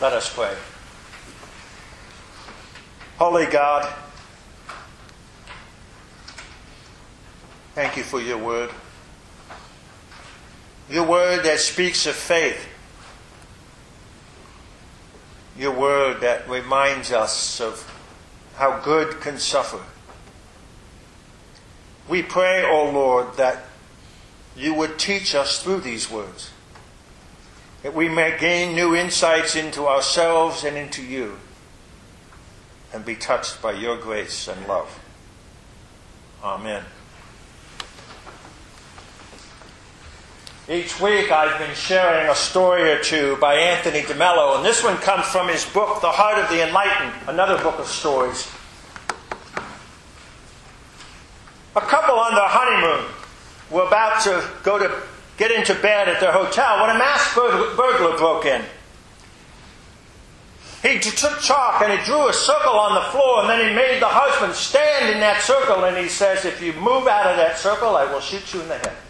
Let us pray. Holy God, thank you for your word. Your word that speaks of faith. Your word that reminds us of how good can suffer. We pray, O Lord, that you would teach us through these words, that we may gain new insights into ourselves and into you, and be touched by your grace and love. Amen. Each week I've been sharing a story or two by Anthony DeMello, and this one comes from his book, The Heart of the Enlightened, another book of stories. A couple on their honeymoon were about to get into bed at their hotel when a masked burglar broke in. He took chalk and he drew a circle on the floor, and then he made the husband stand in that circle, and he says, "If you move out of that circle, I will shoot you in the head."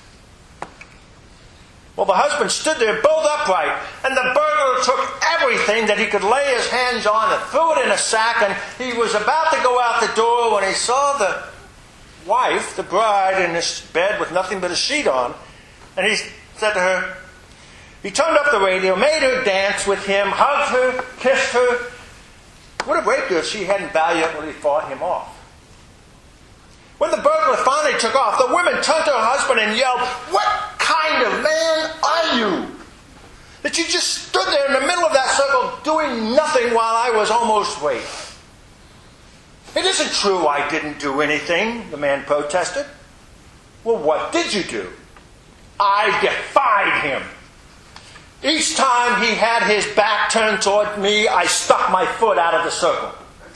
Well, the husband stood there bolt upright, and the burglar took everything that he could lay his hands on and threw it in a sack, and he was about to go out the door when he saw the wife, the bride, in this bed with nothing but a sheet on, and he said to her, he turned up the radio, made her dance with him, hugged her, kissed her. Would have raped her if she hadn't valiantly fought him off. When the burglar finally took off, the woman turned to her husband and yelled, "What kind of man are you? That you just stood there in the middle of that circle doing nothing while I was almost raped?" "It isn't true I didn't do anything," the man protested. "Well, what did you do?" "I defied him. Each time he had his back turned toward me, I stuck my foot out of the circle."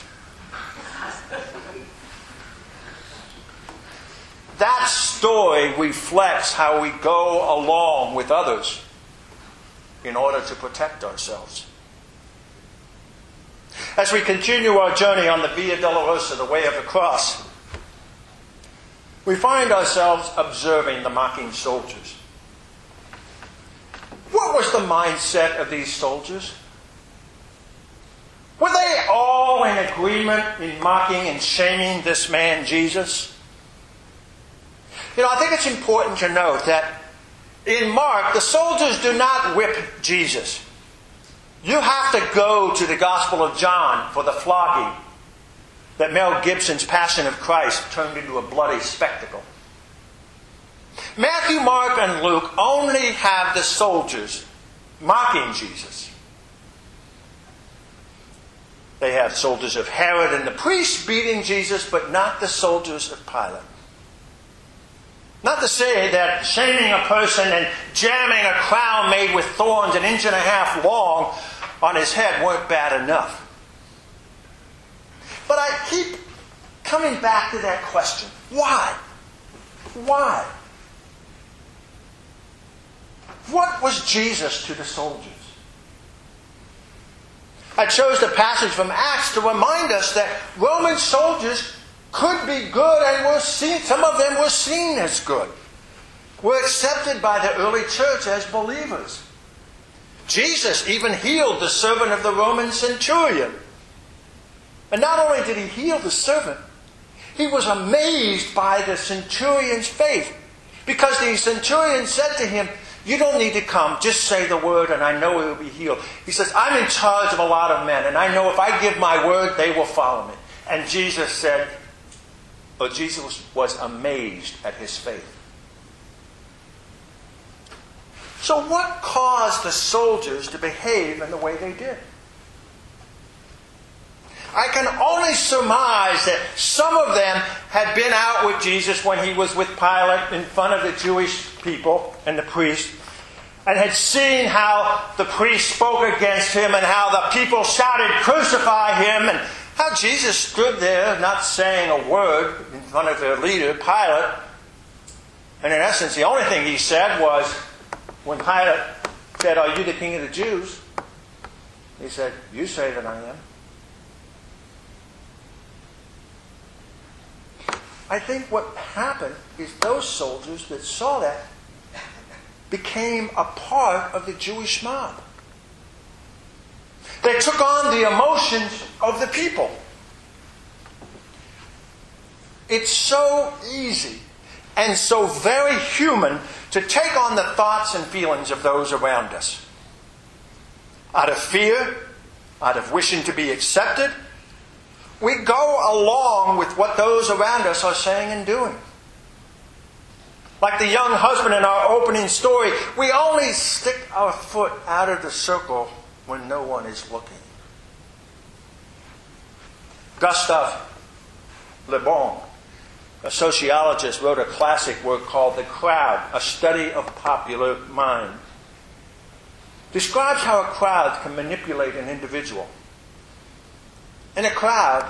That story reflects how we go along with others in order to protect ourselves. As we continue our journey on the Via Dolorosa, the way of the cross, we find ourselves observing the mocking soldiers. What was the mindset of these soldiers? Were they all in agreement in mocking and shaming this man, Jesus? I think it's important to note that in Mark, the soldiers do not whip Jesus. You have to go to the Gospel of John for the flogging that Mel Gibson's Passion of Christ turned into a bloody spectacle. Matthew, Mark, and Luke only have the soldiers mocking Jesus. They have soldiers of Herod and the priests beating Jesus, but not the soldiers of Pilate. Not to say that shaming a person and jamming a crown made with thorns an inch and a half long on his head weren't bad enough. But I keep coming back to that question. Why? Why? What was Jesus to the soldiers? I chose the passage from Acts to remind us that Roman soldiers could be good and were seen, some of them were seen as good, were accepted by the early church as believers. Jesus even healed the servant of the Roman centurion. And not only did he heal the servant, he was amazed by the centurion's faith, because the centurion said to him, "You don't need to come, just say the word and I know he will be healed." He says, "I'm in charge of a lot of men, and I know if I give my word, they will follow me." And Jesus was amazed at his faith. So what caused the soldiers to behave in the way they did? I can only surmise that some of them had been out with Jesus when he was with Pilate in front of the Jewish people and the priests, and had seen how the priest spoke against him and how the people shouted, "Crucify him," and how Jesus stood there not saying a word in front of their leader, Pilate. And in essence, the only thing he said was, when Pilate said, "Are you the king of the Jews?" he said, "You say that I am." I think what happened is those soldiers that saw that became a part of the Jewish mob. They took on the emotions of the people. It's so easy and so very human to take on the thoughts and feelings of those around us. Out of fear, out of wishing to be accepted, we go along with what those around us are saying and doing. Like the young husband in our opening story, we only stick our foot out of the circle when no one is looking. Gustave Le Bon, a sociologist, wrote a classic work called The Crowd, A Study of Popular Mind. Describes how a crowd can manipulate an individual. In a crowd,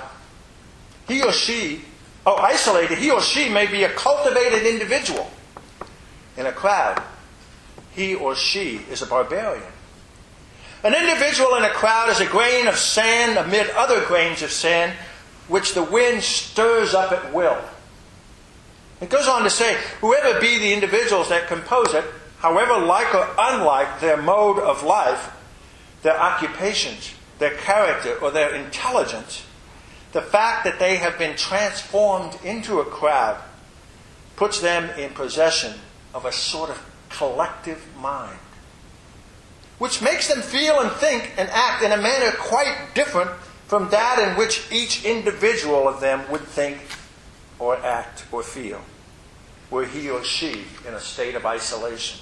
isolated, he or she may be a cultivated individual. In a crowd, he or she is a barbarian. An individual in a crowd is a grain of sand amid other grains of sand, which the wind stirs up at will. It goes on to say, whoever be the individuals that compose it, however like or unlike their mode of life, their occupations, their character, or their intelligence, the fact that they have been transformed into a crowd puts them in possession of a sort of collective mind, which makes them feel and think and act in a manner quite different from that in which each individual of them would think or act or feel, were he or she in a state of isolation.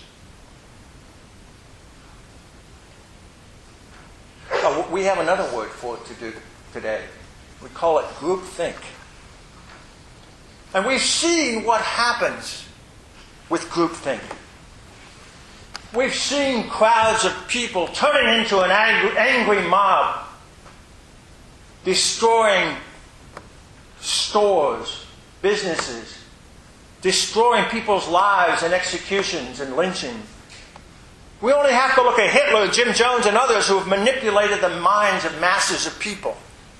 We have another word for it to do today. We call it groupthink. And we've seen what happens with groupthink. We've seen crowds of people turning into an angry mob, destroying stores, businesses, destroying people's lives and executions and lynching. We only have to look at Hitler, Jim Jones, and others who have manipulated the minds of masses of people.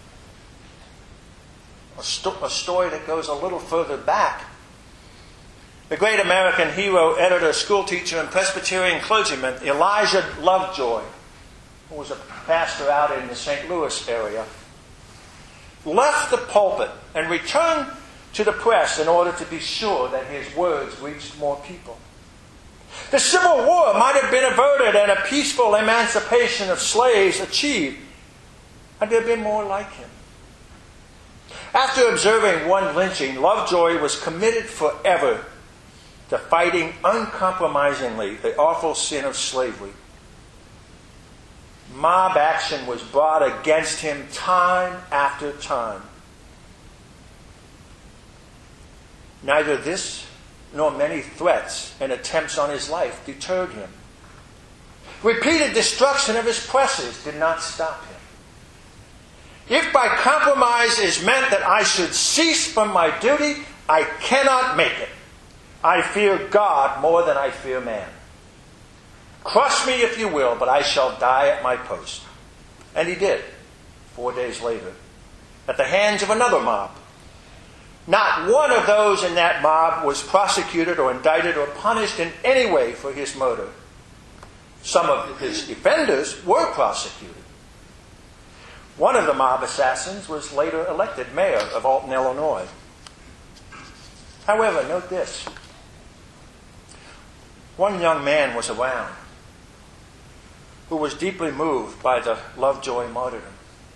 A story that goes a little further back. The great American hero, editor, schoolteacher, and Presbyterian clergyman Elijah Lovejoy, who was a pastor out in the St. Louis area, left the pulpit and returned to the press in order to be sure that his words reached more people. The Civil War might have been averted and a peaceful emancipation of slaves achieved had there been more like him. After observing one lynching, Lovejoy was committed forever to fighting uncompromisingly the awful sin of slavery. Mob action was brought against him time after time. Neither this nor many threats and attempts on his life deterred him. Repeated destruction of his presses did not stop him. If by compromise is meant that I should cease from my duty, I cannot make it. I fear God more than I fear man. Crush me if you will, but I shall die at my post. And he did, 4 days later, at the hands of another mob. Not one of those in that mob was prosecuted or indicted or punished in any way for his murder. Some of his defenders were prosecuted. One of the mob assassins was later elected mayor of Alton, Illinois. However, note this. One young man was around who was deeply moved by the Lovejoy martyrdom.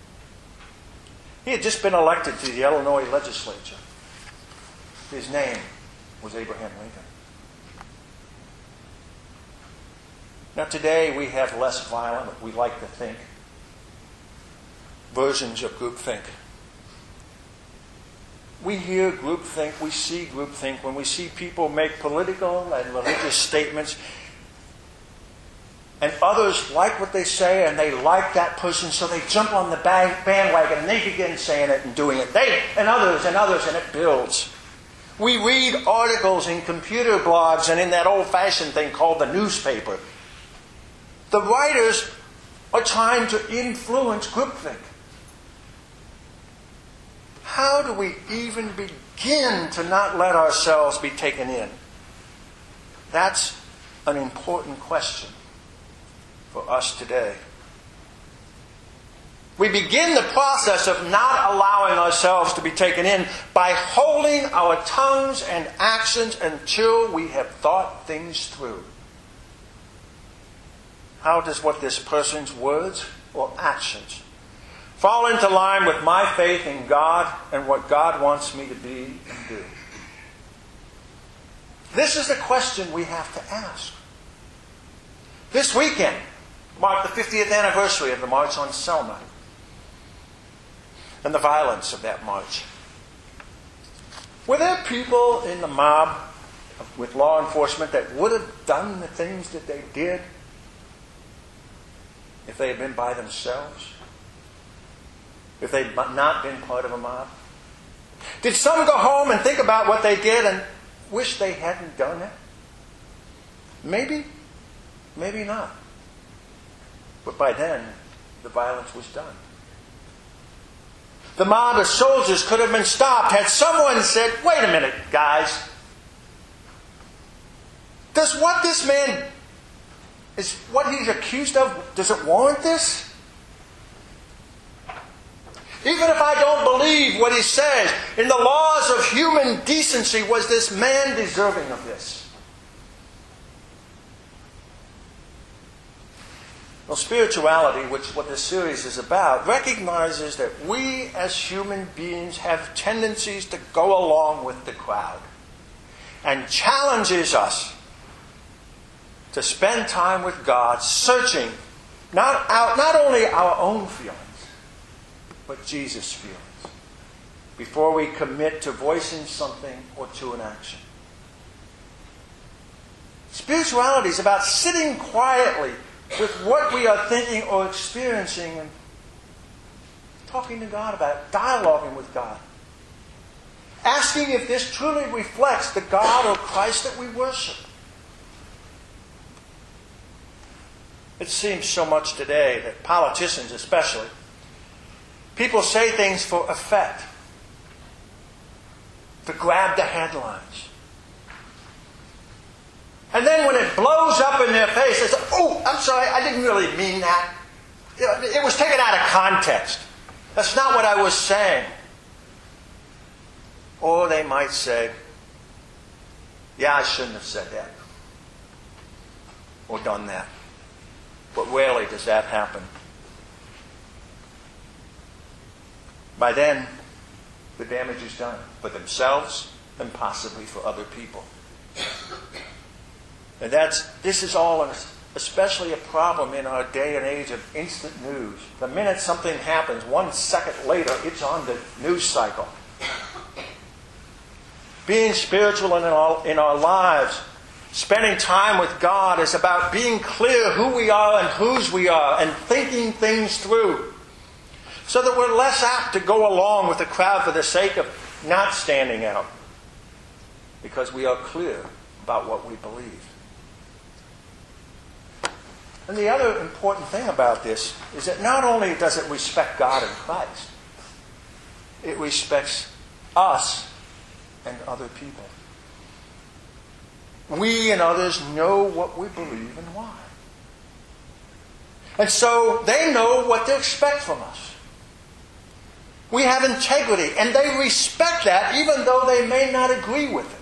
He had just been elected to the Illinois legislature. His name was Abraham Lincoln. Now today we have less violent, we like to think, versions of groupthink. We hear groupthink, we see groupthink when we see people make political and religious statements, and others like what they say and they like that person, so they jump on the bandwagon and they begin saying it and doing it. They and others, and it builds. We read articles in computer blogs and in that old-fashioned thing called the newspaper. The writers are trying to influence groupthink. How do we even begin to not let ourselves be taken in? That's an important question for us today. We begin the process of not allowing ourselves to be taken in by holding our tongues and actions until we have thought things through. How does what this person's words or actions fall into line with my faith in God and what God wants me to be and do? This is the question we have to ask. This weekend marked the 50th anniversary of the March on Selma and the violence of that march. Were there people in the mob with law enforcement that would have done the things that they did if they had been by themselves? If they'd not been part of a mob? Did some go home and think about what they did and wish they hadn't done it? Maybe. Maybe not. But by then, the violence was done. The mob of soldiers could have been stopped had someone said, wait a minute, guys. Does what this man is what he's accused of, does it warrant this? Even if I don't believe what he says, in the laws of human decency, was this man deserving of this? Well, spirituality, which is what this series is about, recognizes that we as human beings have tendencies to go along with the crowd and challenges us to spend time with God, searching not only our own feelings, but Jesus' feelings, before we commit to voicing something or to an action. Spirituality is about sitting quietly with what we are thinking or experiencing and talking to God about it, dialoguing with God. Asking if this truly reflects the God or Christ that we worship. It seems so much today that politicians especially, people say things for effect, to grab the headlines. And then when it blows up in their face, they say, oh, I'm sorry, I didn't really mean that. It was taken out of context. That's not what I was saying. Or they might say, yeah, I shouldn't have said that. Or done that. But rarely does that happen. By then, the damage is done for themselves and possibly for other people. And this is all especially a problem in our day and age of instant news. The minute something happens, 1 second later, it's on the news cycle. Being spiritual in our lives, spending time with God, is about being clear who we are and whose we are, and thinking things through, so that we're less apt to go along with the crowd for the sake of not standing out, because we are clear about what we believe. And the other important thing about this is that not only does it respect God and Christ, it respects us and other people. We and others know what we believe and why. And so they know what to expect from us. We have integrity, and they respect that even though they may not agree with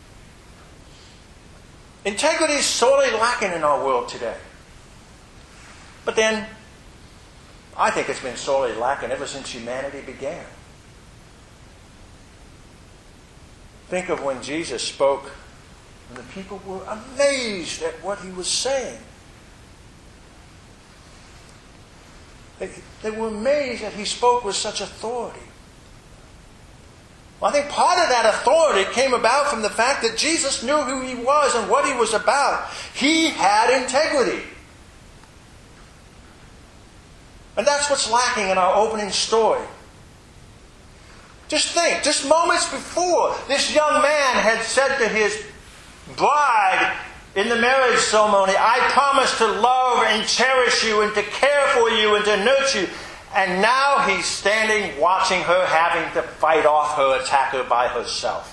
it. Integrity is sorely lacking in our world today. But then, I think it's been sorely lacking ever since humanity began. Think of when Jesus spoke, and the people were amazed at what he was saying. They were amazed that he spoke with such authority. Well, I think part of that authority came about from the fact that Jesus knew who he was and what he was about. He had integrity. And that's what's lacking in our opening story. Just think, just moments before, this young man had said to his bride in the marriage ceremony, I promise to love and cherish you and to care for you and to nurture you. And now he's standing watching her having to fight off her attacker by herself.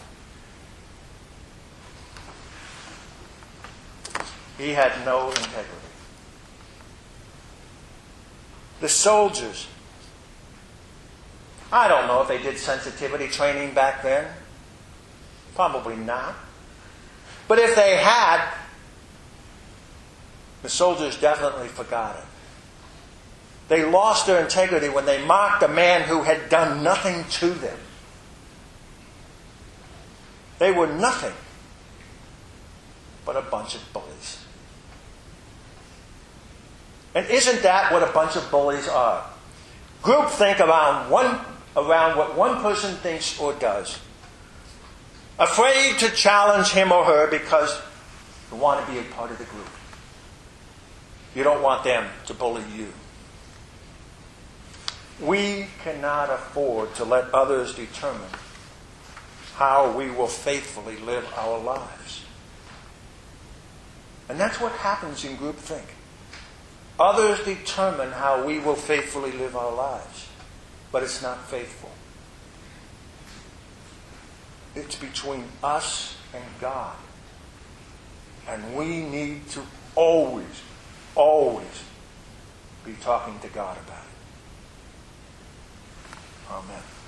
He had no integrity. The soldiers I don't know if they did sensitivity training back then. Probably not. But if they had, the soldiers definitely forgot it. They lost their integrity when they mocked a man who had done nothing to them. They were nothing but a bunch of bullies. And isn't that what a bunch of bullies are? Groupthink around what one person thinks or does. Afraid to challenge him or her because you want to be a part of the group. You don't want them to bully you. We cannot afford to let others determine how we will faithfully live our lives. And that's what happens in groupthink. Others determine how we will faithfully live our lives. But it's not faithful. It's between us and God. And we need to always, always be talking to God about it. Amen.